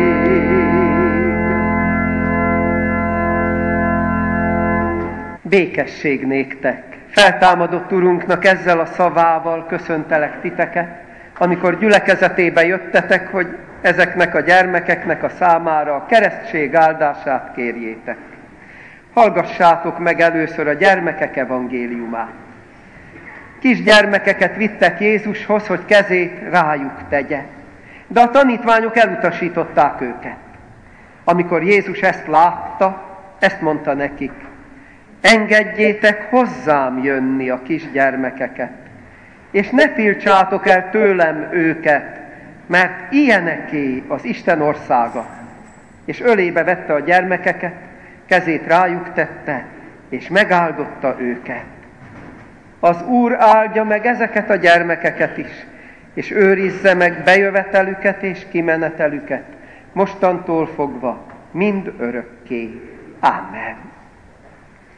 Békesség néktek! Feltámadott Urunknak ezzel a szavával köszöntelek titeket, amikor gyülekezetébe jöttetek, hogy ezeknek a gyermekeknek a számára a keresztség áldását kérjétek. Hallgassátok meg először a gyermekek evangéliumát. Kisgyermekeket vittek Jézushoz, hogy kezét rájuk tegye, de a tanítványok elutasították őket. Amikor Jézus ezt látta, ezt mondta nekik: engedjétek hozzám jönni a kisgyermekeket, és ne tiltsátok el tőlem őket, mert ilyeneké az Isten országa. És ölébe vette a gyermekeket, kezét rájuk tette, és megáldotta őket. Az Úr áldja meg ezeket a gyermekeket is, és őrizze meg bejövetelüket és kimenetelüket, mostantól fogva mind örökké. Amen.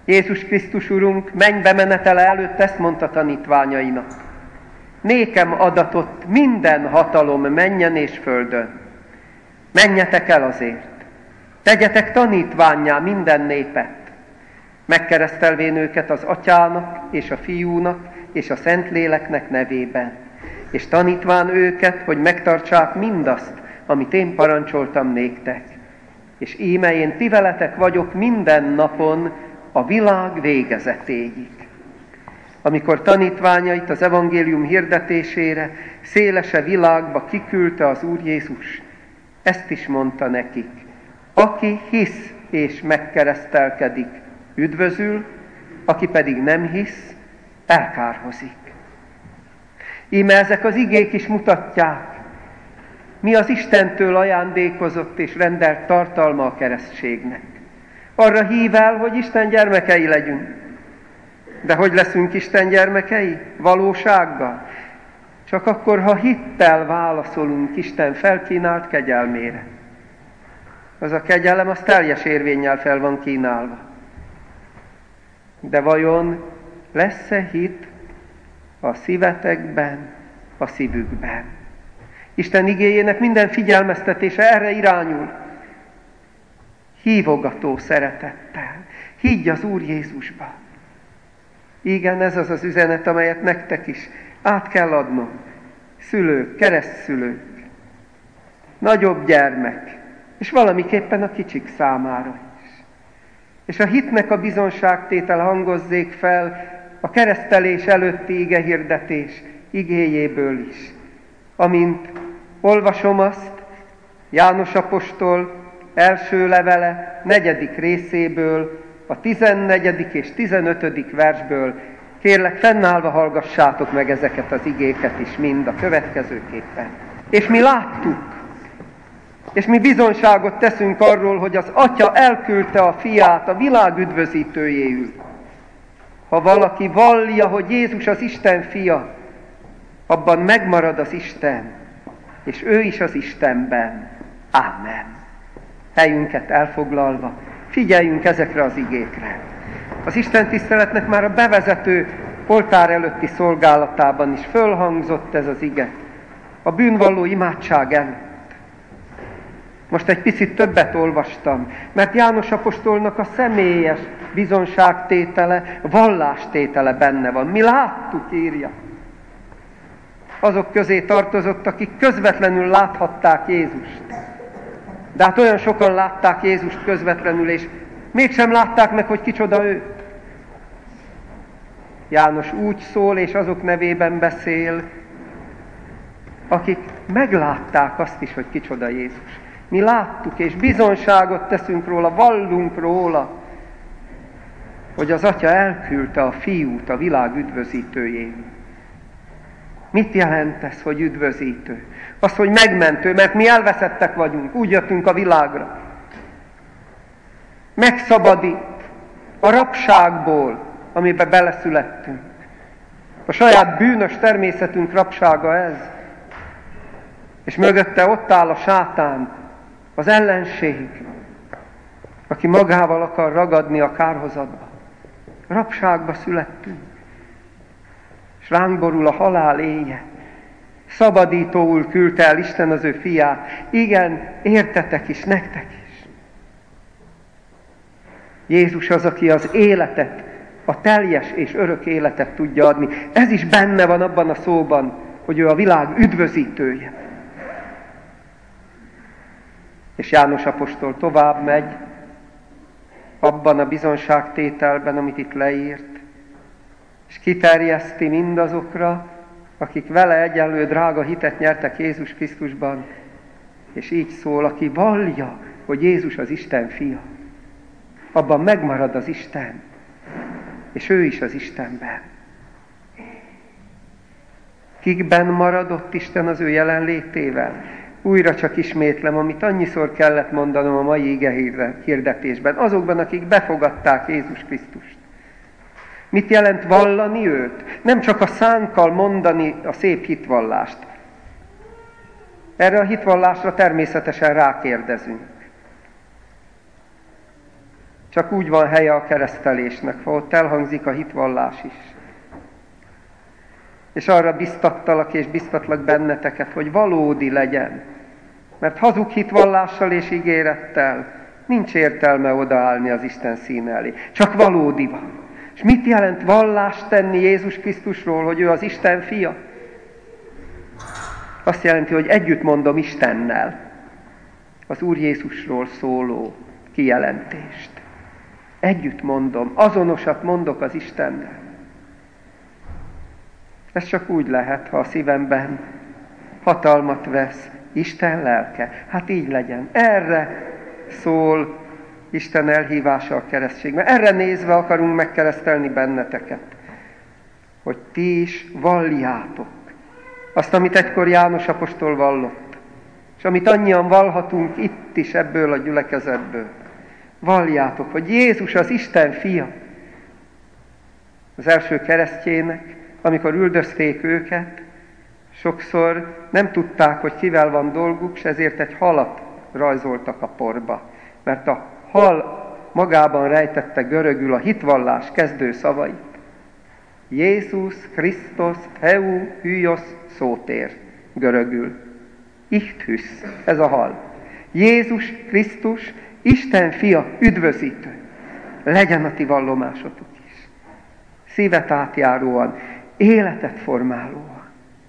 Jézus Krisztus Urunk mennybe menetele előtt ezt mondta tanítványainak: nékem adatott minden hatalom mennyen és földön. Menjetek el azért, tegyetek tanítvánnyá minden népet, megkeresztelvén őket az Atyának és a Fiúnak és a Szentléleknek nevében, és tanítván őket, hogy megtartsák mindazt, amit én parancsoltam néktek. És íme én ti veletek vagyok minden napon a világ végezetéig. Amikor tanítványait az evangélium hirdetésére szélese világba kiküldte az Úr Jézus, ezt is mondta nekik: aki hisz és megkeresztelkedik, üdvözül, aki pedig nem hisz, elkárhozik. Íme ezek az igék is mutatják, mi az Istentől ajándékozott és rendelt tartalma a keresztségnek. Arra hív el, hogy Isten gyermekei legyünk. De hogy leszünk Isten gyermekei? Valósággal? Csak akkor, ha hittel válaszolunk Isten felkínált kegyelmére. Az a kegyelem, az teljes érvénnyel fel van kínálva. De vajon lesz-e hit a szívetekben, a szívükben? Isten igéjének minden figyelmeztetése erre irányul. Hívogató szeretettel. Higgy az Úr Jézusba. Igen, ez az az üzenet, amelyet nektek is át kell adnom. Szülők, keresztszülők, nagyobb gyermek, és valamiképpen a kicsik számára is. És a hitnek a bizonságtétel hangozzék fel a keresztelés előtti igehirdetés igéjéből is. Amint olvasom azt János apostol első levele negyedik részéből, a tizennegyedik és tizenötödik versből, kérlek, fennállva hallgassátok meg ezeket az igéket is mind a következőképpen. És mi láttuk, és mi bizonságot teszünk arról, hogy az Atya elküldte a Fiát a világ üdvözítőjéül. Ha valaki vallja, hogy Jézus az Isten fia, abban megmarad az Isten, és ő is az Istenben. Ámen. Helyünket elfoglalva, figyeljünk ezekre az igékre. Az Isten tiszteletnek már a bevezető oltár előtti szolgálatában is fölhangzott ez az ige, a bűnvalló imádság előtt. Most egy picit többet olvastam, mert János apostolnak a személyes bizonságtétele, vallástétele benne van. Mi láttuk, írja. Azok közé tartozott, akik közvetlenül láthatták Jézust. De hát olyan sokan látták Jézust közvetlenül, és mégsem látták meg, hogy kicsoda ő. János úgy szól, és azok nevében beszél, akik meglátták azt is, hogy kicsoda Jézus. Mi láttuk, és bizonságot teszünk róla, vallunk róla, hogy az Atya elküldte a Fiút a világ üdvözítőjén. Mit jelent ez, hogy üdvözítő? Az, hogy megmentő, mert mi elveszettek vagyunk, úgy jöttünk a világra. Megszabadít a rabságból, amiben beleszülettünk. A saját bűnös természetünk rabsága ez. És mögötte ott áll a sátán, az ellenség, aki magával akar ragadni a kárhozatba. Rabságba születtünk. És ránk borul a halál éje. Szabadítóul küldte el Isten az ő Fiát. Igen, értetek is, nektek is. Jézus az, aki az életet, a teljes és örök életet tudja adni. Ez is benne van abban a szóban, hogy ő a világ üdvözítője. És János apostol tovább megy, abban a bizonságtételben, amit itt leírt, és kiterjeszti mindazokra, akik vele egyenlő drága hitet nyertek Jézus Krisztusban, és így szól, aki vallja, hogy Jézus az Isten fia. Abban megmarad az Isten, és ő is az Istenben. Kikben maradott Isten az ő jelenlétével? Újra csak ismétlem, amit annyiszor kellett mondanom a mai ige hirdetésben. Azokban, akik befogadták Jézus Krisztust. Mit jelent vallani őt? Nem csak a szánkkal mondani a szép hitvallást. Erre a hitvallásra természetesen rákérdezünk. Csak úgy van helye a keresztelésnek, ha ott elhangzik a hitvallás is. És arra biztattalak és biztatlak benneteket, hogy valódi legyen. Mert hazug hitvallással és ígérettel nincs értelme odaállni az Isten színe elé. Csak valódi van. És mit jelent vallást tenni Jézus Krisztusról, hogy ő az Isten fia? Azt jelenti, hogy együtt mondom Istennel az Úr Jézusról szóló kijelentést. Együtt mondom, azonosat mondok az Istennel. Ez csak úgy lehet, ha a szívemben hatalmat vesz Isten lelke. Hát így legyen. Erre szól Isten elhívása a keresztségben. Erre nézve akarunk megkeresztelni benneteket. Hogy ti is valljátok azt, amit egykor János apostol vallott. És amit annyian vallhatunk itt is ebből a gyülekezetből. Valljátok, hogy Jézus az Isten fia. Az első keresztjének, amikor üldözték őket, sokszor nem tudták, hogy kivel van dolguk, és ezért egy halat rajzoltak a porba. Mert a hal magában rejtette görögül a hitvallás kezdő szavait. Jézus Krisztus Heu Hülyos szótér görögül. Ichthüsz, ez a hal. Jézus Krisztus, Isten fia, üdvözítő. Legyen a ti vallomásotok is. Szívet átjáróan, életet formálóan.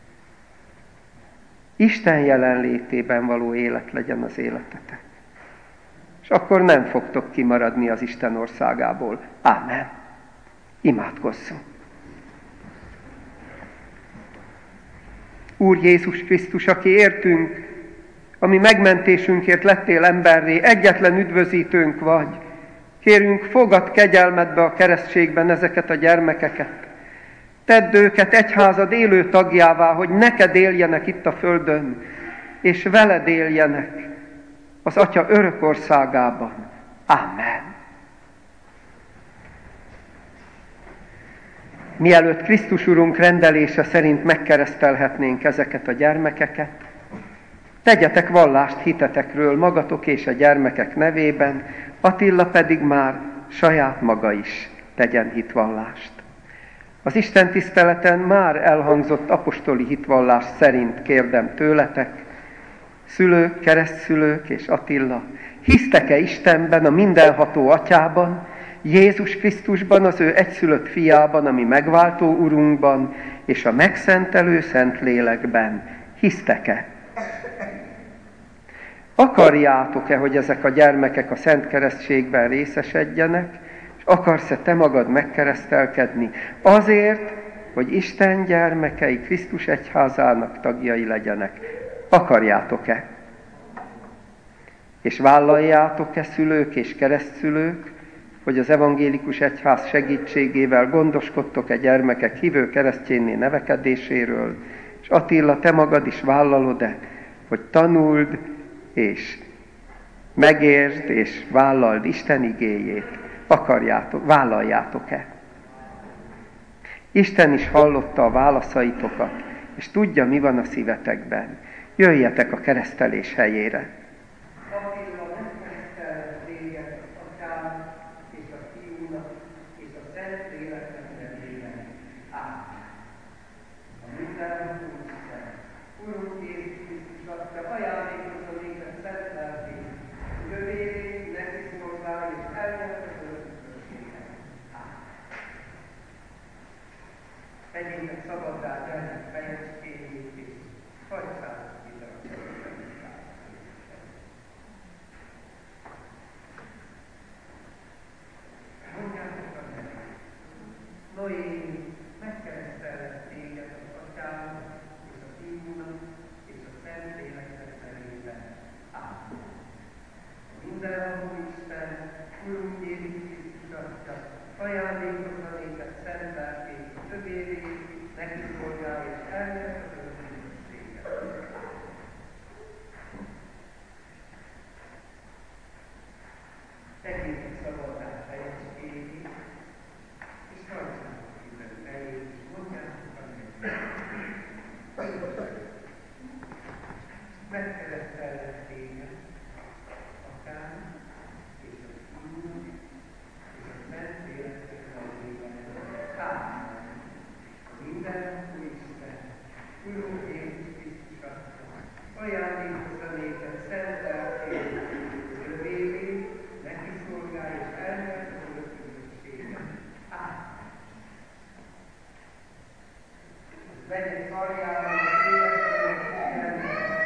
Isten jelenlétében való élet legyen az életetek. És akkor nem fogtok kimaradni az Isten országából. Ámen. Imádkozzunk. Úr Jézus Krisztus, aki értünk, ami megmentésünkért lettél emberré, egyetlen üdvözítőnk vagy. Kérünk, fogad kegyelmedbe a keresztségben ezeket a gyermekeket. Tedd őket egyházad élő tagjává, hogy neked éljenek itt a földön, és veled éljenek az Atya örök országában. Ámen. Mielőtt Krisztus Urunk rendelése szerint megkeresztelhetnénk ezeket a gyermekeket, tegyetek vallást hitetekről magatok és a gyermekek nevében, Attila pedig már saját maga is tegyen hitvallást. Az Isten tiszteleten már elhangzott apostoli hitvallás szerint kérdem tőletek, szülők, keresztszülők és Attila, hisztek-e Istenben, a mindenható Atyában, Jézus Krisztusban, az ő egyszülött fiában, ami megváltó Urunkban, és a megszentelő Szentlélekben? Hisztek-e? Akarjátok-e, hogy ezek a gyermekek a Szent Keresztségben részesedjenek, és akarsz-e te magad megkeresztelkedni azért, hogy Isten gyermekei Krisztus egyházának tagjai legyenek? Akarjátok-e? És vállaljátok-e, szülők és keresztszülők, hogy az evangélikus egyház segítségével gondoskodtok-e gyermekek hívő keresztjénné nevekedéséről, és Attila, te magad is vállalod-e, hogy tanuld, és megértsd, és vállald Isten igéjét? Akarjátok, vállaljátok-e? Isten is hallotta a válaszaitokat, és tudja, mi van a szívetekben. Jöjjetek a keresztelés helyére. Attila, megkeresztellek téged az Atyának, és a Fiúnak, és a Szentléleknek nevében. Ámen. A mindenható Isten, Urunk Jézus Krisztus adta ajándékozza néked szent lelkét, hogy övérét neki szolgál, és elnyert az örökösséget. Ámen. Tegyétek szabaddá gyermek fejecskéjét, és hajtsátok ide a szolgálatát. Mondjátok a nevet. Noémi, megkeresztellek téged az Atyának, és a Fiúnak, és a Szentléleknek nevében. Ámen. A mindenható Isten, Urunk Jézus Krisztus adta, ajándékozza néked szent lelkét, a övérét, neki szolgál, és elnyert az örökösséget. Tegyétek szabaddá fejecskéjét, és hajtsátok ide fejét, és mondjátok a nevet. Megkeresztellek téged, Atyának, és a Fiúnak, néked szent lelkét, övévé, neki szolgálj, és elnyert az örökséged. Ámen. Vegyek karjára az édesanyja.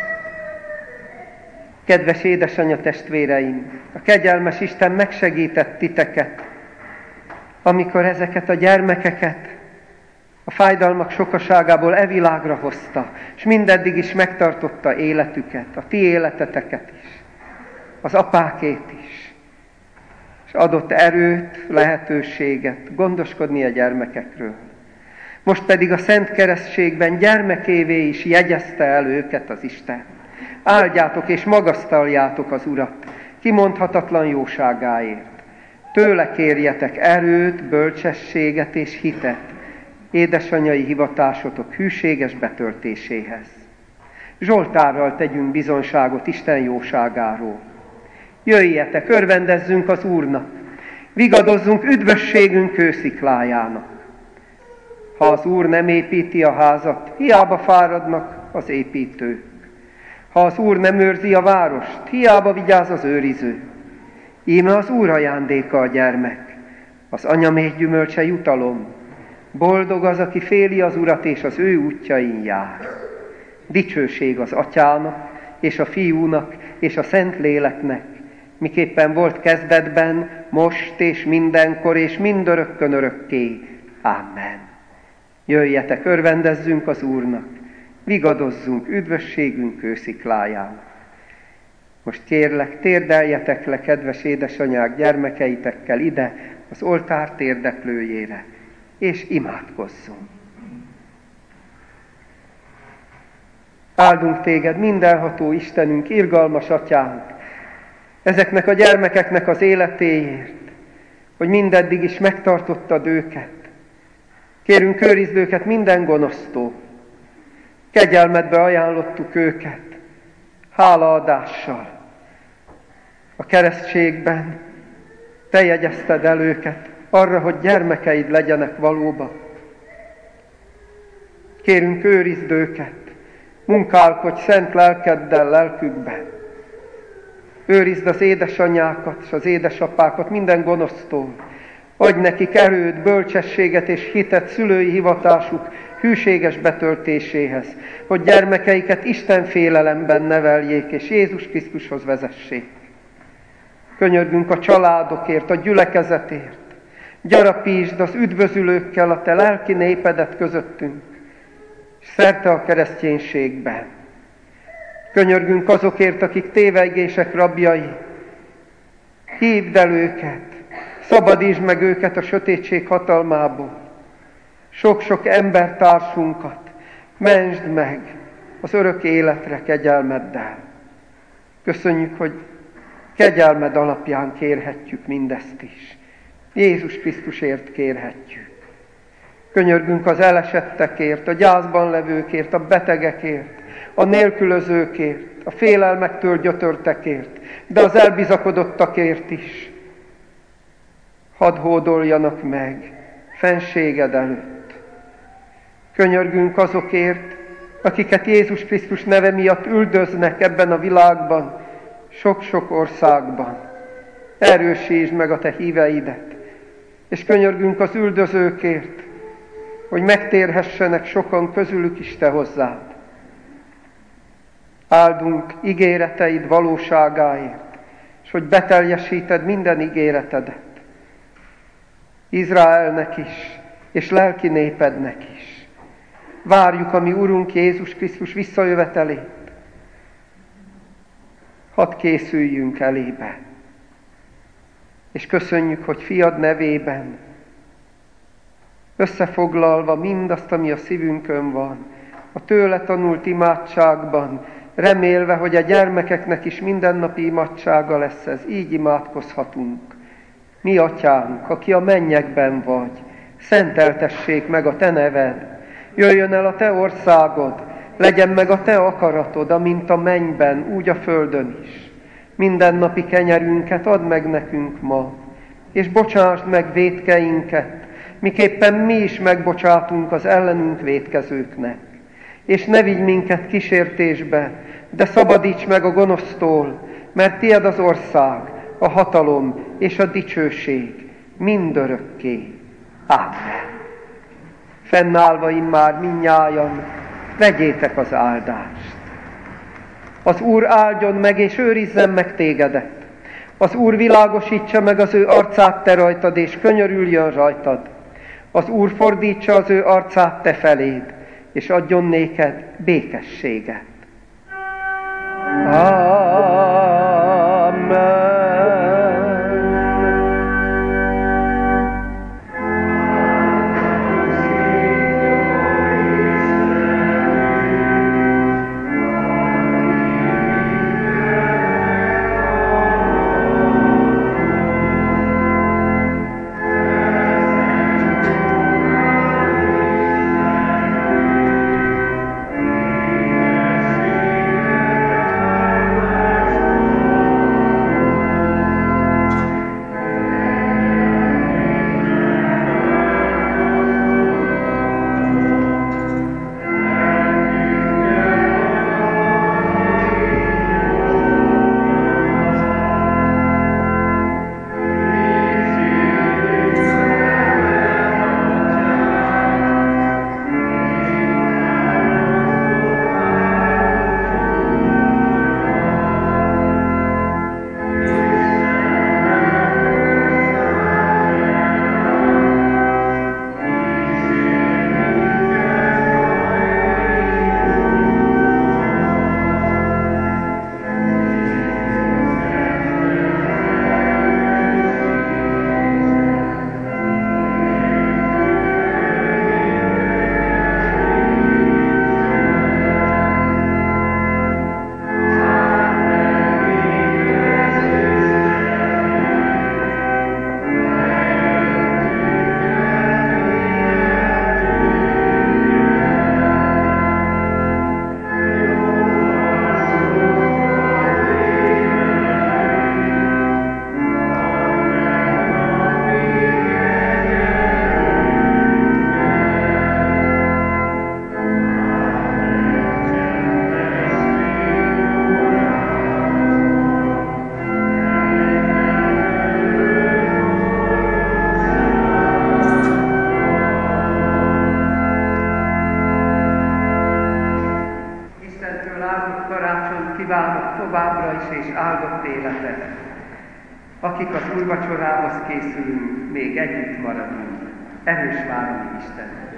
Kedves édesanyja testvéreim, a kegyelmes Isten megsegített titeket, amikor ezeket a gyermekeket a fájdalmak sokaságából e világra hozta, és mindeddig is megtartotta életüket, a ti életeteket is, az apákét is, és adott erőt, lehetőséget gondoskodni a gyermekekről. Most pedig a Szent Keresztségben gyermekévé is jegyezte el őket az Isten. Áldjátok és magasztaljátok az Urat, kimondhatatlan jóságáért. Tőle kérjetek erőt, bölcsességet és hitet, édesanyai hivatásotok hűséges betöltéséhez. Zsoltárral tegyünk bizonságot Isten jóságáról. Jöjjetek, örvendezzünk az Úrnak, vigadozzunk üdvösségünk kősziklájának. Ha az Úr nem építi a házat, hiába fáradnak az építők. Ha az Úr nem őrzi a várost, hiába vigyáz az őriző. Íme az Úr ajándéka a gyermek, az anyaméh gyümölcse jutalom. Boldog az, aki féli az Urat, és az ő útjain jár. Dicsőség az Atyának, és a Fiúnak, és a Szent Léleknek, miképpen volt kezdetben, most és mindenkor, és mindörökkön örökké. Amen. Jöjjetek, örvendezzünk az Úrnak, vigadozzunk üdvösségünk kősziklájának. Most kérlek, térdeljetek le, kedves édesanyák, gyermekeitekkel ide, az oltár térdeklőjére, és imádkozzunk. Áldunk téged, mindenható Istenünk, irgalmas Atyánk, ezeknek a gyermekeknek az életéért, hogy mindeddig is megtartottad őket. Kérünk, őrizd őket minden gonosztól. Kegyelmedbe ajánlottuk őket, hálaadással. A keresztségben te jegyezted el őket arra, hogy gyermekeid legyenek valóban. Kérünk, őrizd őket, munkálkodj szent lelkeddel lelkükben. Őrizd az édesanyákat és az édesapákat minden gonosztól. Adj nekik erőt, bölcsességet és hitet szülői hivatásuk hűséges betöltéséhez, hogy gyermekeiket Isten félelemben neveljék és Jézus Krisztushoz vezessék. Könyörgünk a családokért, a gyülekezetért. Gyarapítsd az üdvözülőkkel a te lelki népedet közöttünk, és szerte a kereszténységben. Könyörgünk azokért, akik tévegések rabjai. Hívd el őket, szabadítsd meg őket a sötétség hatalmából. Sok-sok embertársunkat mentsd meg az örök életre kegyelmeddel. Köszönjük, hogy kegyelmed alapján kérhetjük mindezt is. Jézus Krisztusért kérhetjük. Könyörgünk az elesettekért, a gyászban levőkért, a betegekért, a nélkülözőkért, a félelmektől gyötörtekért, de az elbizakodottakért is. Hadd hódoljanak meg fenséged előtt. Könyörgünk azokért, akiket Jézus Krisztus neve miatt üldöznek ebben a világban, sok-sok országban. Erősítsd meg a te híveidet, és könyörgünk az üldözőkért, hogy megtérhessenek sokan közülük is te hozzád. Áldunk ígéreteid valóságáért, és hogy beteljesíted minden ígéretedet. Izraelnek is, és lelki népednek is. Várjuk a mi Urunk Jézus Krisztus visszajövetelét. Hadd készüljünk elébe. És köszönjük, hogy fiad nevében, összefoglalva mindazt, ami a szívünkön van, a tőle tanult imádságban, remélve, hogy a gyermekeknek is mindennapi imádsága lesz ez, így imádkozhatunk. Mi, Atyánk, aki a mennyekben vagy, szenteltessék meg a te neved, jöjjön el a te országod, legyen meg a te akaratod, amint a mennyben, úgy a földön is. Mindennapi kenyerünket add meg nekünk ma, és bocsásd meg vétkeinket, miképpen mi is megbocsátunk az ellenünk vétkezőknek. és ne vigy minket kísértésbe, de szabadíts meg a gonosztól, mert tied az ország, a hatalom és a dicsőség mindörökké. Ámen. Fennállva immár mindnyájan, vegyétek az áldást. Az Úr áldjon meg és őrizzen meg tégedet. Az Úr világosítsa meg az ő arcát te rajtad, és könyörüljön rajtad. Az Úr fordítsa az ő arcát te feléd, és adjon néked békességet. Amen. Kívánok továbbra is és áldott életet. Akik az úrvacsorához készülünk, még együtt maradunk. Erős várni Isten!